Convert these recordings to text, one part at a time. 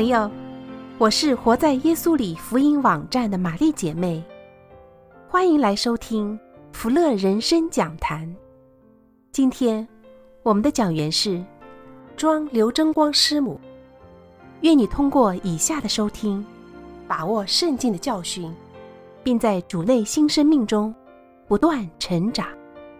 朋友，我是活在耶稣里福音网站的玛丽姐妹，欢迎来收听福乐人生讲坛。今天我们的讲员是庄刘真光师母。愿你通过以下的收听，把握圣经的教训，并在主内新生命中不断成长。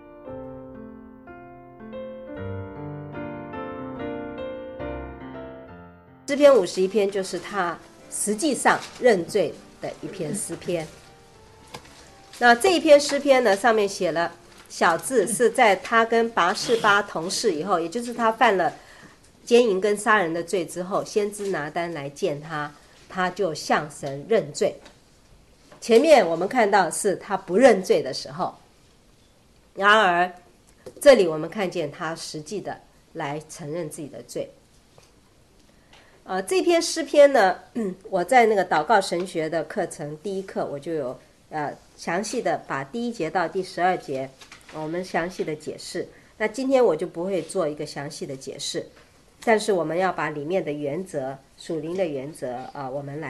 诗篇51篇就是他实际上认罪的一篇诗篇。那这一篇诗篇呢，上面写了小字，是在他跟拔示巴同事以后，也就是他犯了奸淫跟杀人的罪之后，先知拿单来见他，他就向神认罪。前面我们看到是他不认罪的时候，然而这里我们看见他实际的来承认自己的罪。这篇诗篇呢，我在那个祷告神学的课程第一课我就有详细的把第1节到第12节我们详细的解释。那今天我就不会做一个详细的解释，但是我们要把里面的原则，属灵的原则我们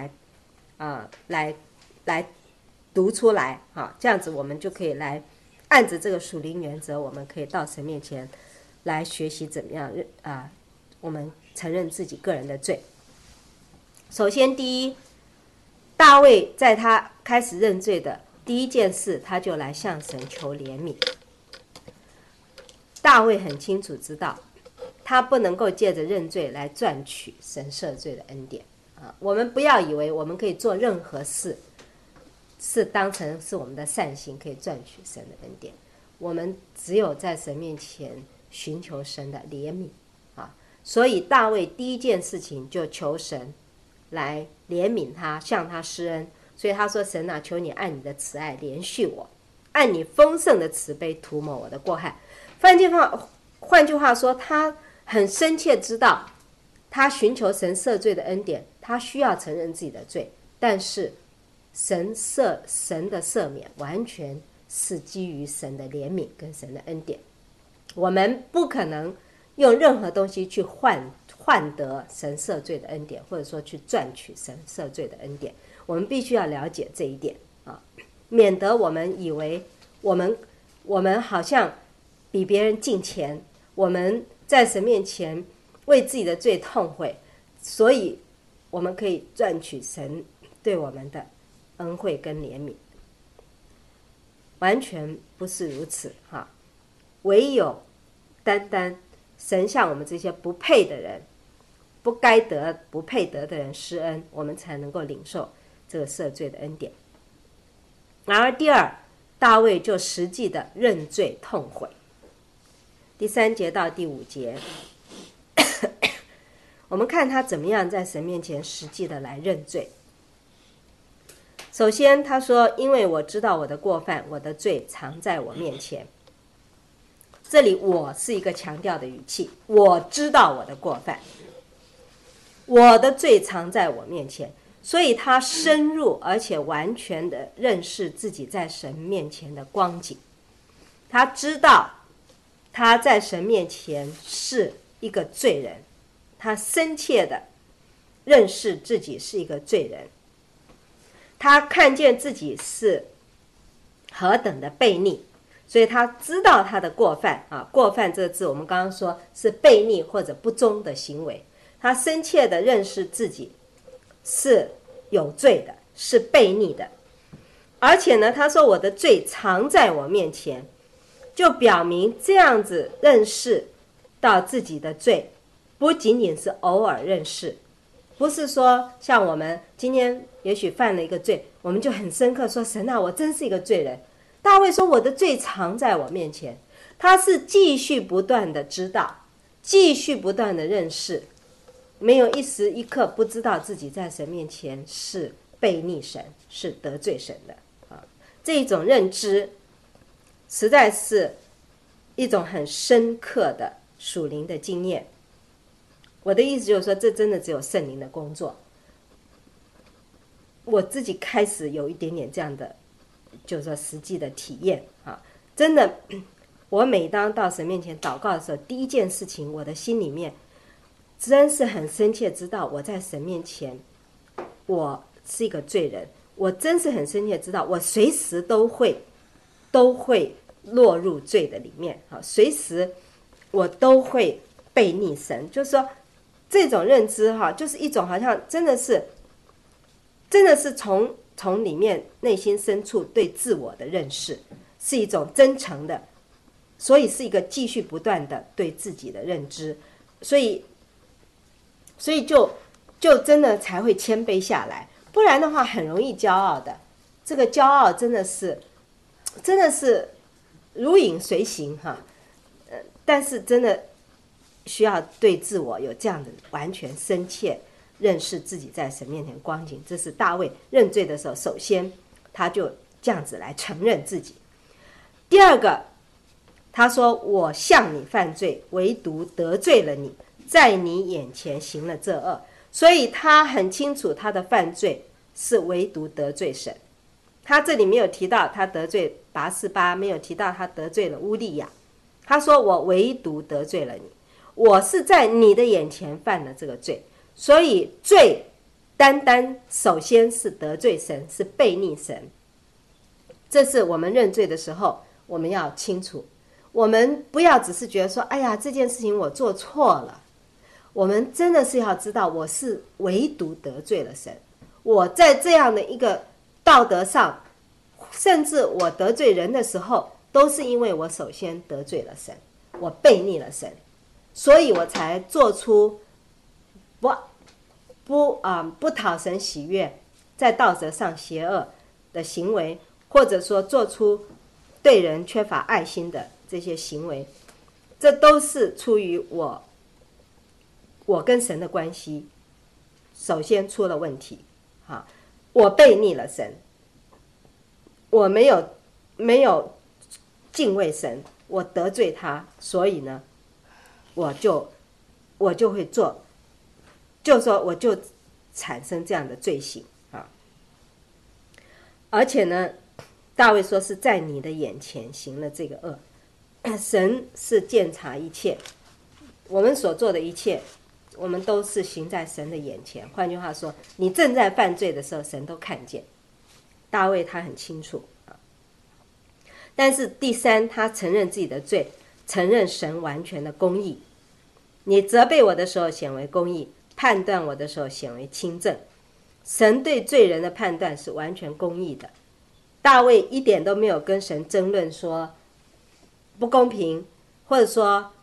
来读出来这样子我们就可以来按着这个属灵原则，我们可以到神面前来学习怎么样我们承认自己个人的罪。首先第一，大卫在他开始认罪的第一件事，他就来向神求怜悯。大卫很清楚知道他不能够借着认罪来赚取神赦罪的恩典我们不要以为我们可以做任何事是当成是我们的善行可以赚取神的恩典，我们只有在神面前寻求神的怜悯所以大卫第一件事情就求神来怜悯他，向他施恩。所以他说，神啊，求你按你的慈爱怜恤我，按你丰盛的慈悲涂抹我的过害。换句话说，他很深切知道他寻求神赦罪的恩典，他需要承认自己的罪，但是神的赦免完全是基于神的怜悯跟神的恩典。我们不可能用任何东西去换得神赦罪的恩典，或者说去赚取神赦罪的恩典。我们必须要了解这一点免得我们以为我们好像比别人敬虔，我们在神面前为自己的罪痛悔，所以我们可以赚取神对我们的恩惠跟怜悯。完全不是如此唯有单单神向我们这些不配的人，不该得不配得的人施恩，我们才能够领受这个赦罪的恩典。然而第二，大卫就实际的认罪痛悔。第3节到第5节我们看他怎么样在神面前实际的来认罪。首先他说，因为我知道我的过犯，我的罪藏在我面前。这里我是一个强调的语气，我知道我的过犯，我的罪藏在我面前。所以他深入而且完全的认识自己在神面前的光景。他知道他在神面前是一个罪人，他深切的认识自己是一个罪人，他看见自己是何等的悖逆，所以他知道他的过犯过犯这个字我们刚刚说是悖逆或者不忠的行为。他深切的认识自己是有罪的，是悖逆的。而且呢，他说我的罪藏在我面前，就表明这样子认识到自己的罪不仅仅是偶尔认识，不是说像我们今天也许犯了一个罪，我们就很深刻说，神啊，我真是一个罪人。大卫说我的罪藏在我面前，他是继续不断的知道，继续不断的认识，没有一时一刻不知道自己在神面前是悖逆神，是得罪神的这种认知实在是一种很深刻的属灵的经验。我的意思就是说，这真的只有圣灵的工作。我自己开始有一点点这样的就是说实际的体验真的，我每当到神面前祷告的时候，第一件事情我的心里面真是很深切知道我在神面前我是一个罪人，我真是很深切知道我随时都会落入罪的里面，随时我都会背逆神。就是说这种认知就是一种好像真的是从里面内心深处对自我的认识，是一种真诚的，所以是一个继续不断的对自己的认知，所以就真的才会谦卑下来，不然的话很容易骄傲的。这个骄傲真的是如影随形但是真的需要对自我有这样的完全深切认识自己在神面前光景。这是大卫认罪的时候，首先他就这样子来承认自己。第二个，他说我向你犯罪，唯独得罪了你，在你眼前行了这恶。所以他很清楚他的犯罪是唯独得罪神。他这里没有提到他得罪拔示巴，没有提到他得罪了乌利亚，他说我唯独得罪了你，我是在你的眼前犯了这个罪。所以罪单单首先是得罪神，是悖逆神。这是我们认罪的时候我们要清楚，我们不要只是觉得说哎呀这件事情我做错了，我们真的是要知道我是唯独得罪了神。我在这样的一个道德上，甚至我得罪人的时候，都是因为我首先得罪了神，我悖逆了神，所以我才做出不讨神喜悦，在道德上邪恶的行为，或者说做出对人缺乏爱心的这些行为。这都是出于我跟神的关系首先出了问题。我悖逆了神，我没有敬畏神，我得罪他，所以呢我就会做，就是说我就产生这样的罪行。而且呢大卫说是在你的眼前行了这个恶。神是鉴察一切，我们所做的一切我们都是行在神的眼前。换句话说，你正在犯罪的时候神都看见。大卫他很清楚。但是第三，他承认自己的罪，承认神完全的公义。你责备我的时候显为公义，判断我的时候显为清正。神对罪人的判断是完全公义的。大卫一点都没有跟神争论说不公平，或者说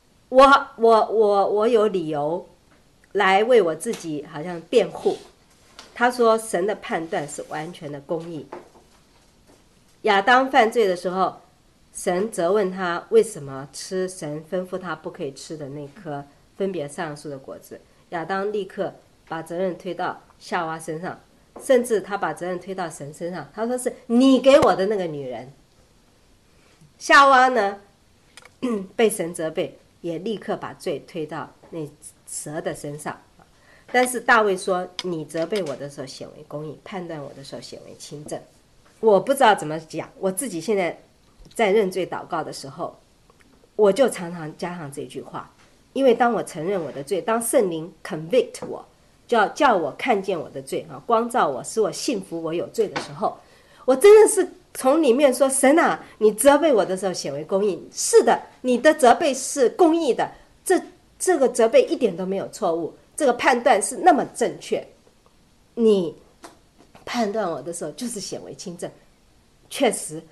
我有理由来为我自己好像辩护。他说神的判断是完全的公义。亚当犯罪的时候，神责问他为什么吃神吩咐他不可以吃的那颗分别善恶树的果子。亚当立刻把责任推到夏娃身上，甚至他把责任推到神身上，他说是你给我的那个女人。夏娃呢被神责备，也立刻把罪推到那蛇的身上。但是大卫说你责备我的时候显为公义，判断我的时候显为清正。我不知道怎么讲，我自己现在在认罪祷告的时候，我就常常加上这句话。因为当我承认我的罪，当圣灵 convict 我，叫我看见我的罪，光照我，使我信服我有罪的时候，我真的是从里面说，神啊，你责备我的时候显为公义。是的，你的责备是公义的，这个责备一点都没有错误，这个判断是那么正确。你判断我的时候就是显为清正，确实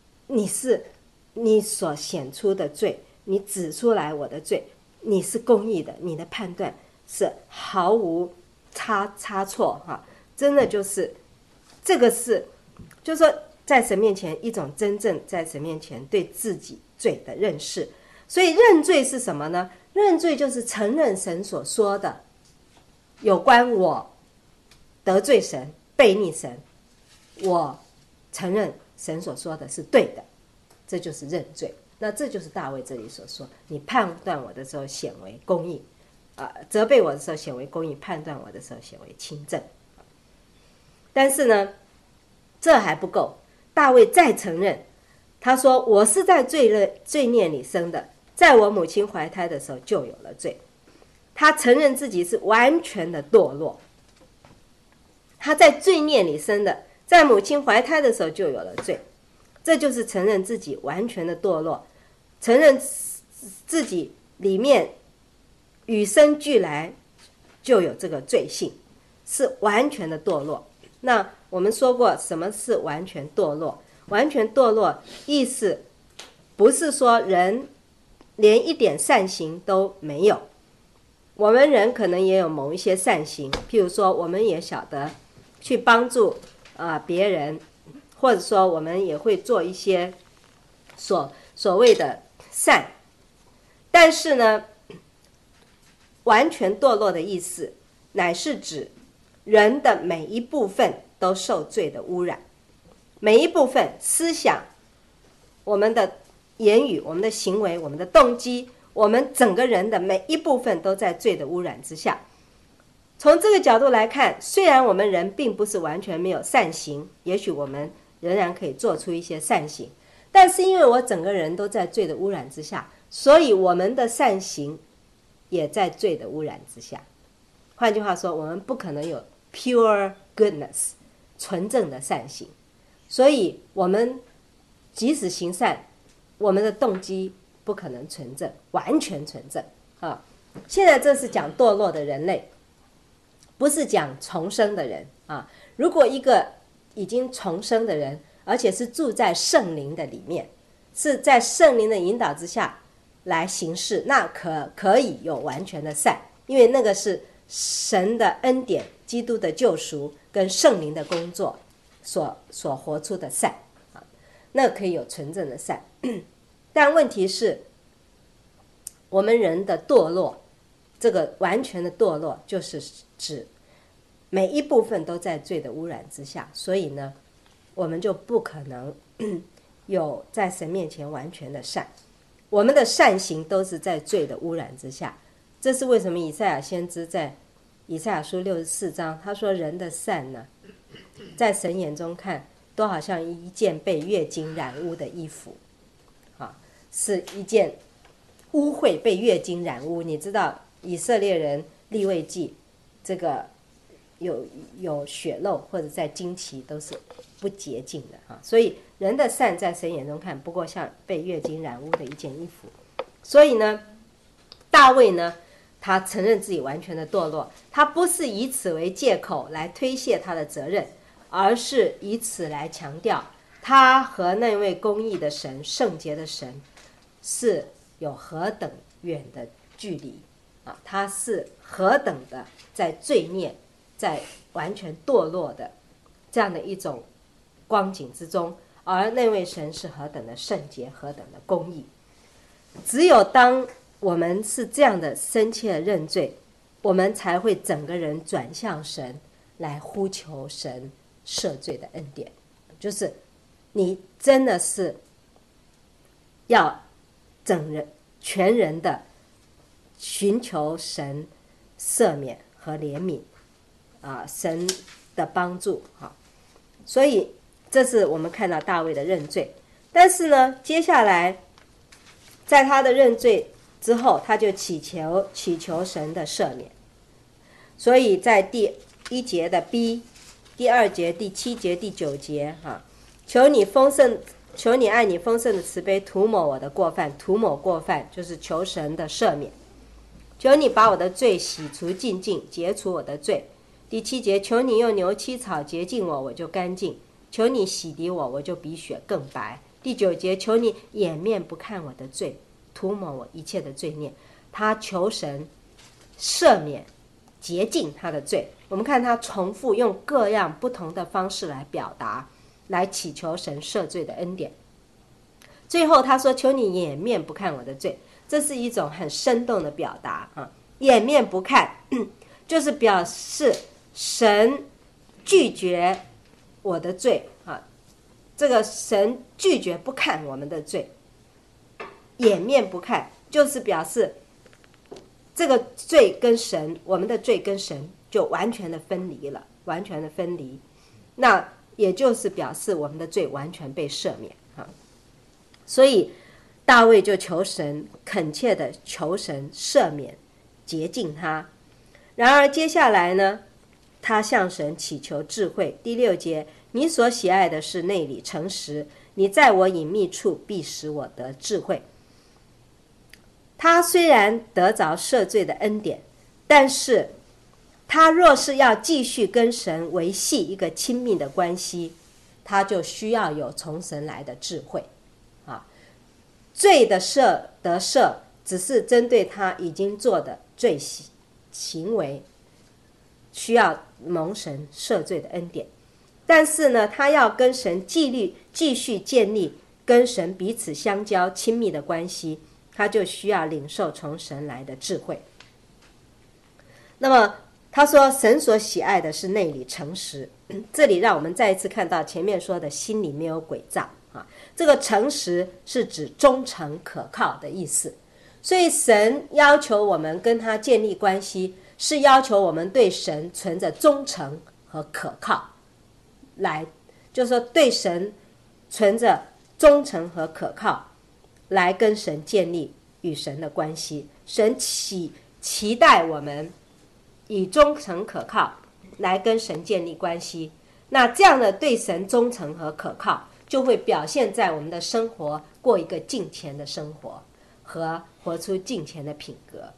你所显出的罪，你指出来我的罪，你是公义的，你的判断是毫无差错真的就是这个是就是说在神面前一种真正在神面前对自己罪的认识。所以认罪是什么呢？认罪就是承认神所说的有关我得罪神悖逆神，我承认神所说的是对的，这就是认罪。那这就是大卫这里所说，你判断我的时候显为公义，责备我的时候显为公义，判断我的时候显为清正。但是呢这还不够，大卫再承认，他说我是在罪孽里生的，在我母亲怀胎的时候就有了罪。 他承认自己是完全的堕落，他在罪孽里生的，在母亲怀胎的时候就有了罪，这就是承认自己完全的堕落，承认自己里面与生俱来就有这个罪性，是完全的堕落。那我们说过什么是完全堕落？完全堕落意思不是说人连一点善行都没有，我们人可能也有某一些善行，譬如说我们也晓得去帮助别人，或者说我们也会做一些所谓的善，但是呢，完全堕落的意思乃是指人的每一部分都受罪的污染，每一部分思想，我们的言语，我们的行为，我们的动机，我们整个人的每一部分都在罪的污染之下。从这个角度来看，虽然我们人并不是完全没有善行，也许我们仍然可以做出一些善行，但是因为我整个人都在罪的污染之下，所以我们的善行也在罪的污染之下。换句话说，我们不可能有 pure goodness 纯正的善行，所以我们即使行善，我们的动机不可能纯正，完全纯正啊。现在这是讲堕落的人类，不是讲重生的人啊。如果一个已经重生的人，而且是住在圣灵的里面，是在圣灵的引导之下来行事，那可以有完全的善，因为那个是神的恩典、基督的救赎跟圣灵的工作所活出的善啊，那可以有纯正的善。但问题是，我们人的堕落，这个完全的堕落，就是指每一部分都在罪的污染之下，所以呢，我们就不可能有在神面前完全的善，我们的善行都是在罪的污染之下。这是为什么以赛亚先知在以赛亚书64章他说，人的善呢，在神眼中看都好像一件被月经染污的衣服啊，是一件污秽被月经染污。你知道以色列人利未记这个有血漏或者在经期都是不洁净的啊，所以人的善在神眼中看不过像被月经染污的一件衣服。所以呢，大卫呢，他承认自己完全的堕落，他不是以此为借口来推卸他的责任，而是以此来强调他和那位公义的神、圣洁的神是有何等远的距离啊！他是何等的在罪孽、在完全堕落的这样的一种光景之中，而那位神是何等的圣洁、何等的公义。只有当我们是这样的深切的认罪，我们才会整个人转向神，来呼求神赦罪的恩典。就是你真的是要全人的寻求神赦免和怜悯啊，神的帮助啊。所以这是我们看到大卫的认罪。但是呢，接下来在他的认罪之后，他就祈求神的赦免。所以在第1节的 B， 第2节、第7节、第9节求你按你丰盛的慈悲涂抹我的过犯。涂抹过犯就是求神的赦免。求你把我的罪洗除净尽，解除我的罪。第7节，求你用牛膝草洁净我，我就干净；求你洗涤我，我就比雪更白。第9节，求你掩面不看我的罪，涂抹我一切的罪孽。他求神赦免洁净他的罪。我们看他重复用各样不同的方式来表达，来祈求神赦罪的恩典。最后他说，求你掩面不看我的罪，这是一种很生动的表达啊！掩面不看就是表示神拒绝我的罪啊，这个神拒绝不看我们的罪。掩面不看就是表示这个罪跟神，我们的罪跟神就完全的分离了，完全的分离。那也就是表示我们的罪完全被赦免啊。所以大卫就求神，恳切的求神赦免洁净他。然而接下来呢，他向神祈求智慧。第6节，你所喜爱的是内里诚实，你在我隐秘处必使我得智慧。他虽然得着赦罪的恩典，但是他若是要继续跟神维系一个亲密的关系，他就需要有从神来的智慧罪的得赦只是针对他已经做的罪行为，需要蒙神赦罪的恩典。但是呢，他要跟神继续建立跟神彼此相交亲密的关系，他就需要领受从神来的智慧。那么他说神所喜爱的是内里诚实，这里让我们再一次看到前面说的心里没有诡诈这个诚实是指忠诚可靠的意思。所以神要求我们跟他建立关系，是要求我们对神存着忠诚和可靠，就是说对神存着忠诚和可靠，来跟神建立与神的关系。神期待我们以忠诚可靠来跟神建立关系，那这样的对神忠诚和可靠就会表现在我们的生活，过一个敬虔的生活和活出敬虔的品格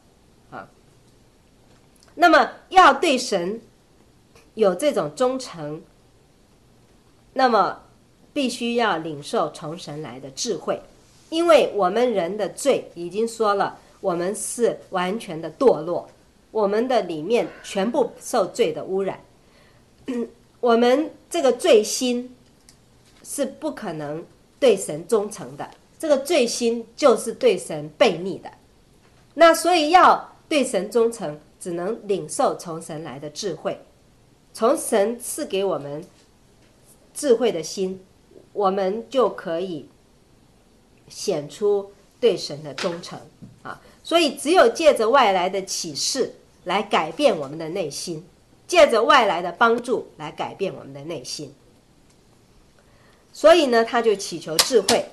那么要对神有这种忠诚，那么必须要领受从神来的智慧。因为我们人的罪已经说了，我们是完全的堕落，我们的里面全部受罪的污染我们这个罪心是不可能对神忠诚的，这个罪心就是对神悖逆的。那所以要对神忠诚，只能领受从神来的智慧，从神赐给我们智慧的心，我们就可以显出对神的忠诚所以只有借着外来的启示来改变我们的内心，借着外来的帮助来改变我们的内心。所以呢，他就祈求智慧。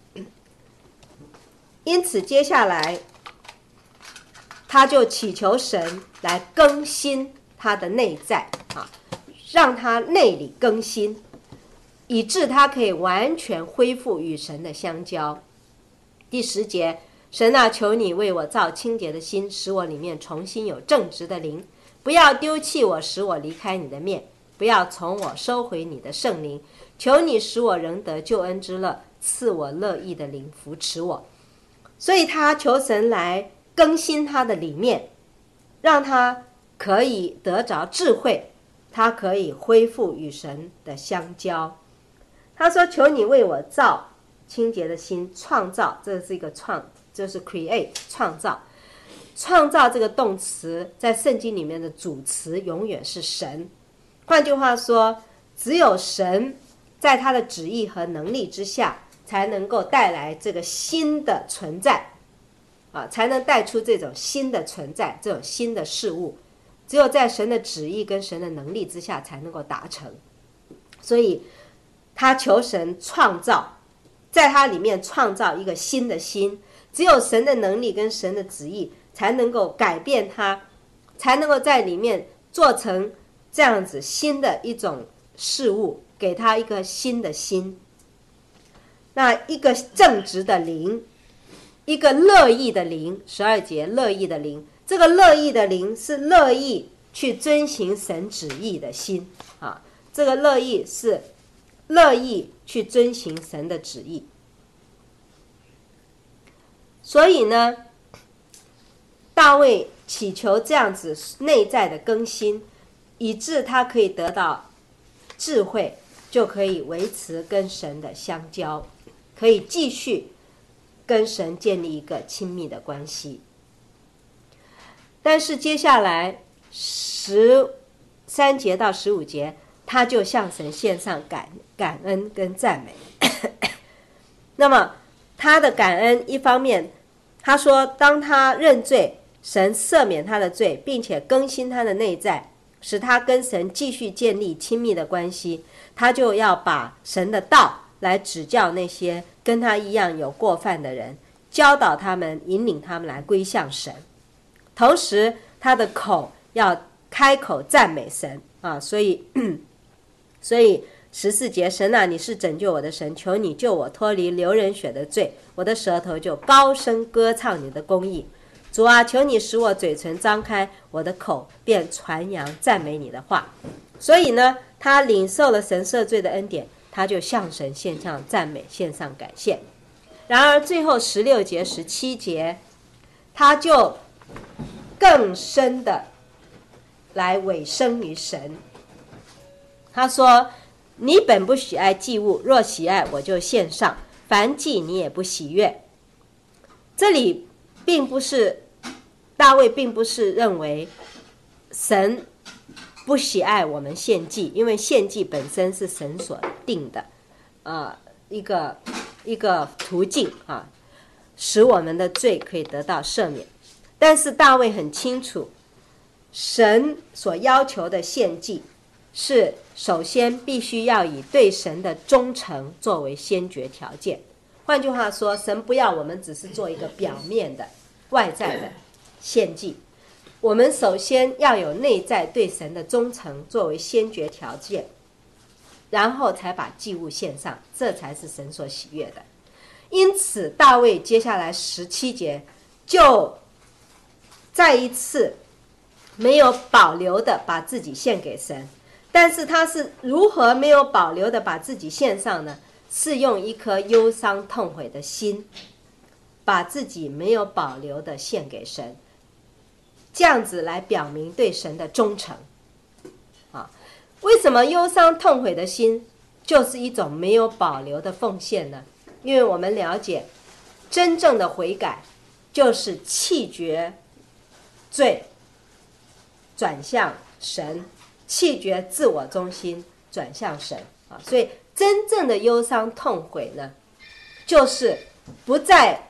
因此接下来他就祈求神来更新他的内在让他内里更新，以致他可以完全恢复与神的相交。第10节，神啊，求你为我造清洁的心，使我里面重新有正直的灵，不要丢弃我，使我离开你的面，不要从我收回你的圣灵。求你使我仍得救恩之乐，赐我乐意的灵扶持我。所以他求神来更新他的里面，让他可以得着智慧，他可以恢复与神的相交。他说求你为我造清洁的心，创造，这是一个就是 create 创造。创造这个动词在圣经里面的主词永远是神。换句话说，只有神在他的旨意和能力之下，才能够带来这个新的存在才能带出这种新的存在，这种新的事物，只有在神的旨意跟神的能力之下才能够达成。所以他求神创造，在他里面创造一个新的心，只有神的能力跟神的旨意才能够改变他，才能够在里面做成这样子新的一种事物，给他一个新的心。那一个正直的灵，一个乐意的灵，12节乐意的灵，这个乐意的灵是乐意去遵行神旨意的心这个乐意是乐意去遵行神的旨意。所以呢，大卫祈求这样子内在的更新，以致他可以得到智慧，就可以维持跟神的相交，可以继续跟神建立一个亲密的关系。但是接下来13节到15节，他就向神献上感恩跟赞美那么他的感恩，一方面他说当他认罪，神赦免他的罪，并且更新他的内在，使他跟神继续建立亲密的关系，他就要把神的道来指教那些跟他一样有过犯的人，教导他们，引领他们来归向神。 同时他的口要开口赞美神啊，所以14节，神啊，你是拯救我的神，求你救我脱离流人血的罪，我的舌头就高声歌唱你的公义。主啊，求你使我嘴唇张开，我的口便传扬赞美你的话。所以呢，他领受了神赦罪的恩典，他就向神献上赞美，献上感谢。然而最后16节、17节，他就更深的来委身于神。他说，你本不喜爱祭物，若喜爱，我就献上，凡祭你也不喜悦。这里大卫并不是认为神不喜爱我们献祭，因为献祭本身是神所定的一个途径啊，使我们的罪可以得到赦免。但是大卫很清楚，神所要求的献祭是首先必须要以对神的忠诚作为先决条件。换句话说，神不要我们只是做一个表面的外在的献祭，我们首先要有内在对神的忠诚作为先决条件，然后才把祭物献上，这才是神所喜悦的。因此大卫接下来17节就再一次没有保留的把自己献给神。但是他是如何没有保留的把自己献上呢？是用一颗忧伤痛悔的心，把自己没有保留的献给神，这样子来表明对神的忠诚。为什么忧伤痛悔的心就是一种没有保留的奉献呢？因为我们了解，真正的悔改就是弃绝罪，转向神，弃绝自我中心，转向神啊。所以真正的忧伤痛悔呢，就是不再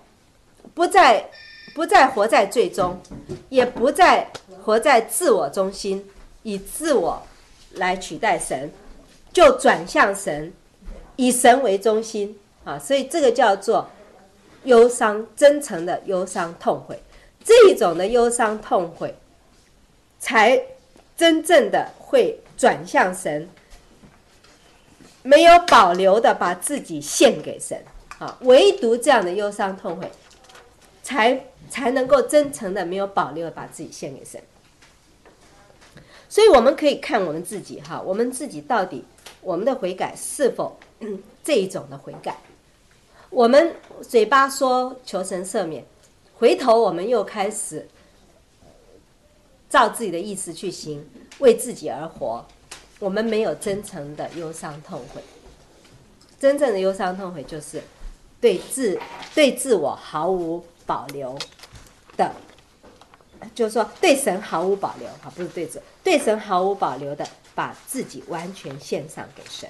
活在罪中，也不再活在自我中心，以自我来取代神，就转向神，以神为中心啊。所以这个叫做忧伤，真诚的忧伤痛悔。这一种的忧伤痛悔，才真正的会转向神，没有保留的把自己献给神啊。唯独这样的忧伤痛悔，才能够真诚的没有保留的把自己献给神。所以我们可以看我们自己哈，我们自己到底我们的悔改是否这一种的悔改？我们嘴巴说求神赦免，回头我们又开始照自己的意思去行，为自己而活，我们没有真诚的忧伤痛悔。真正的忧伤痛悔就是对自我毫无保留的，就是说对神毫无保留，不是对神毫无保留的把自己完全献上给神。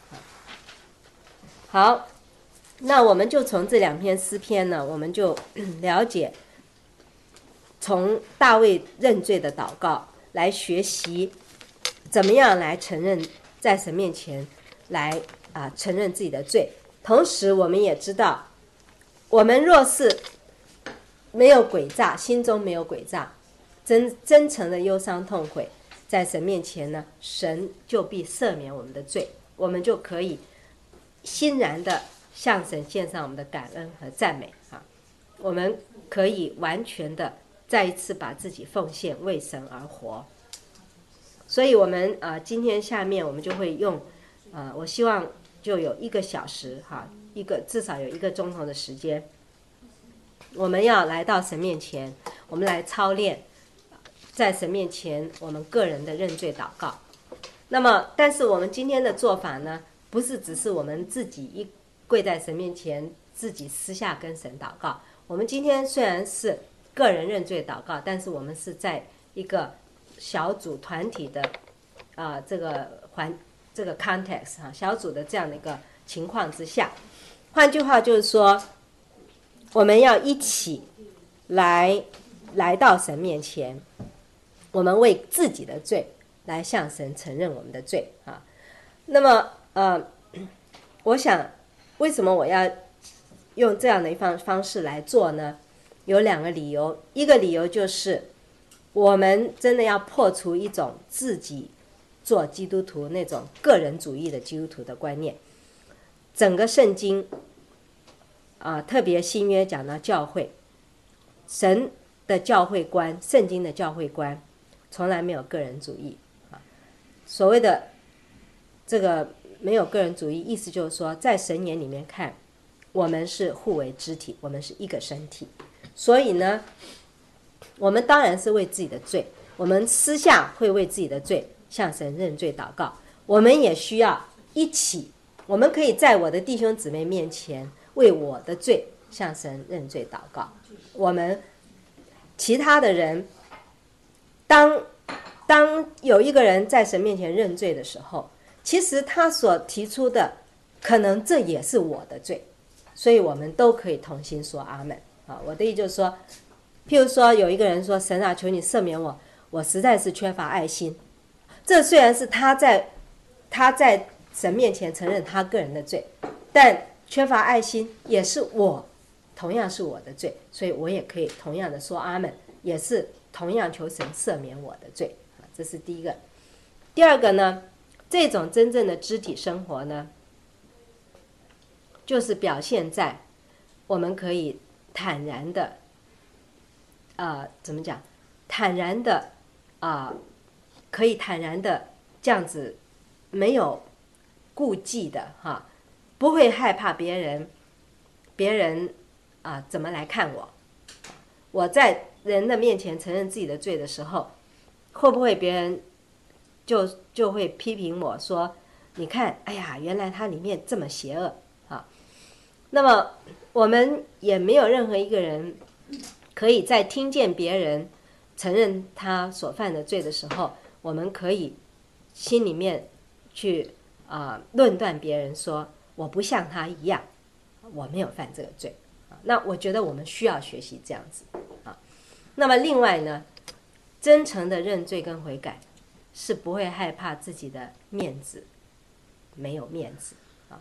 好，那我们就从这2篇诗篇呢，我们就了解从大卫认罪的祷告来学习怎么样来承认，在神面前来承认自己的罪。同时我们也知道，我们若是没有诡诈，心中没有诡诈，真诚的忧伤痛悔，在神面前呢，神就必赦免我们的罪，我们就可以欣然的向神献上我们的感恩和赞美啊。我们可以完全的再一次把自己奉献，为神而活。所以我们今天下面我们就会用我希望就有1个小时哈，至少有1个钟头的时间，我们要来到神面前，我们来操练在神面前我们个人的认罪祷告。那么但是我们今天的做法呢，不是只是我们自己一跪在神面前自己私下跟神祷告。我们今天虽然是个人认罪祷告，但是我们是在一个小组团体的这个 context 小组的这样的一个情况之下。换句话就是说，我们要一起来到神面前，我们为自己的罪来向神承认我们的罪啊。那么我想为什么我要用这样的一方式来做呢？有2个理由。一个理由就是我们真的要破除一种自己做基督徒那种个人主义的基督徒的观念。整个圣经特别新约讲到教会，神的教会观，圣经的教会观从来没有个人主义所谓的这个没有个人主义，意思就是说，在神眼里面看，我们是互为肢体，我们是一个身体。所以呢，我们当然是为自己的罪，我们私下会为自己的罪向神认罪祷告。我们也需要一起，我们可以在我的弟兄姊妹面前为我的罪向神认罪祷告。我们其他的人，当有一个人在神面前认罪的时候，其实他所提出的可能这也是我的罪，所以我们都可以同心说阿们我的意思就是说，譬如说有一个人说，神啊，求你赦免我，我实在是缺乏爱心。这虽然是他在神面前承认他个人的罪，但缺乏爱心也是同样是我的罪，所以我也可以同样的说阿们，也是同样求神赦免我的罪。这是第一个。第二个呢，这种真正的肢体生活呢，就是表现在我们可以坦然的怎么讲？坦然的可以坦然的这样子，没有顾忌的不会害怕别人怎么来看我。我在人的面前承认自己的罪的时候，会不会别人就会批评我说，你看，哎呀，原来他里面这么邪恶那么我们也没有任何一个人可以在听见别人承认他所犯的罪的时候，我们可以心里面去论断别人说，我不像他一样，我没有犯这个罪那我觉得我们需要学习这样子那么另外呢，真诚的认罪跟悔改是不会害怕自己的面子没有面子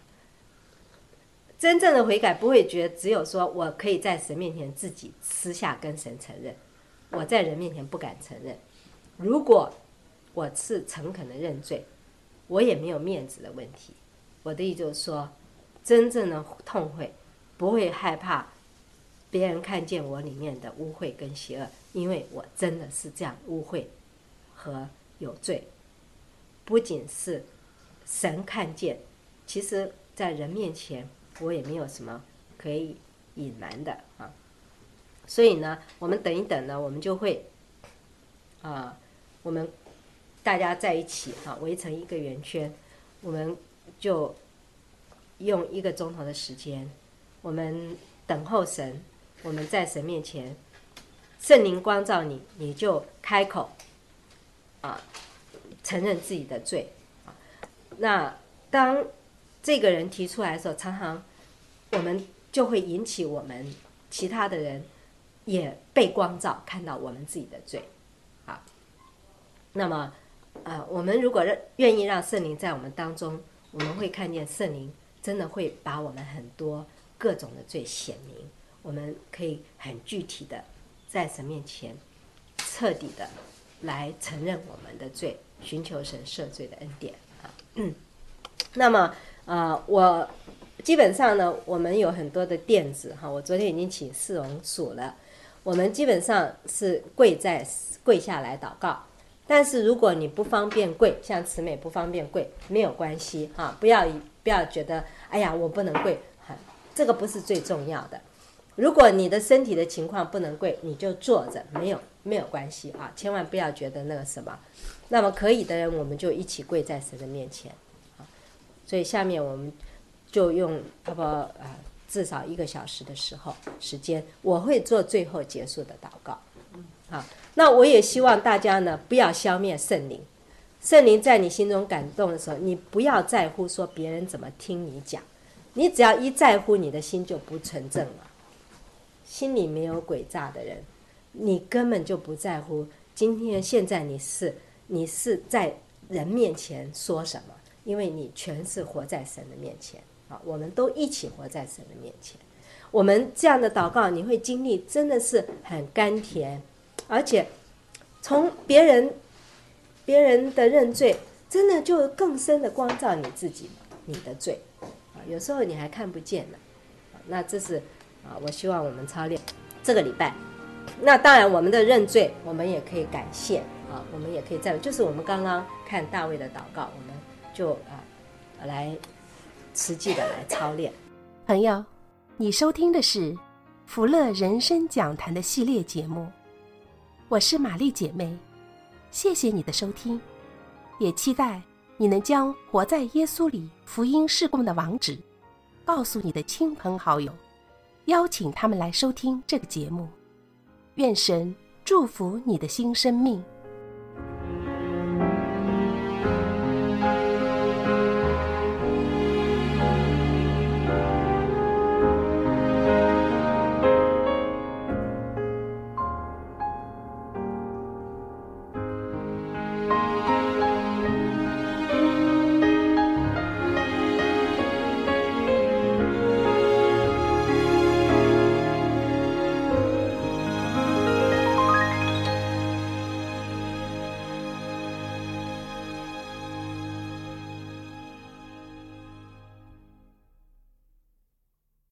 真正的悔改不会觉得只有说我可以在神面前自己私下跟神承认，我在人面前不敢承认。如果我是诚恳的认罪，我也没有面子的问题。我的意思就是说，真正的痛悔不会害怕别人看见我里面的污秽跟邪恶，因为我真的是这样污秽和有罪。不仅是神看见，其实在人面前我也没有什么可以隐瞒的所以呢，我们等一等呢，我们就会我们大家在一起围成一个圆圈，我们就用1个钟头的时间，我们等候神，我们在神面前，圣灵光照你，你就开口承认自己的罪那当这个人提出来的时候，常常我们就会引起我们其他的人也被光照，看到我们自己的罪那么我们如果愿意让圣灵在我们当中，我们会看见圣灵真的会把我们很多各种的罪显明，我们可以很具体的在神面前彻底的来承认我们的罪，寻求神赦罪的恩典那么我基本上呢，我们有很多的垫子我昨天已经请世荣数了，我们基本上是跪下来祷告。但是如果你不方便跪，像慈美不方便跪，没有关系不要觉得哎呀我不能跪这个不是最重要的。如果你的身体的情况不能跪，你就坐着，没有关系千万不要觉得那个什么。那么可以的人，我们就一起跪在神的面前所以下面我们就用至少1个小时的时间，我会做最后结束的祷告那我也希望大家呢不要消灭圣灵。圣灵在你心中感动的时候，你不要在乎说别人怎么听你讲，你只要一在乎，你的心就不纯正了。心里没有诡诈的人，你根本就不在乎现在你是在人面前说什么，因为你全是活在神的面前我们都一起活在神的面前。我们这样的祷告，你会经历真的是很甘甜，而且从别人的认罪，真的就更深的光照你自己，你的罪有时候你还看不见呢。那这是我希望我们操练这个礼拜。那当然，我们的认罪，我们也可以感谢我们也可以赞美，就是我们刚刚看大卫的祷告，我们就来实际的来操练。 朋友，你收听的是福乐人生讲坛的系列节目，我是玛丽姐妹，谢谢你的收听，也期待你能将活在耶稣里福音事工的网址告诉你的亲朋好友，邀请他们来收听这个节目。愿神祝福你的新生命。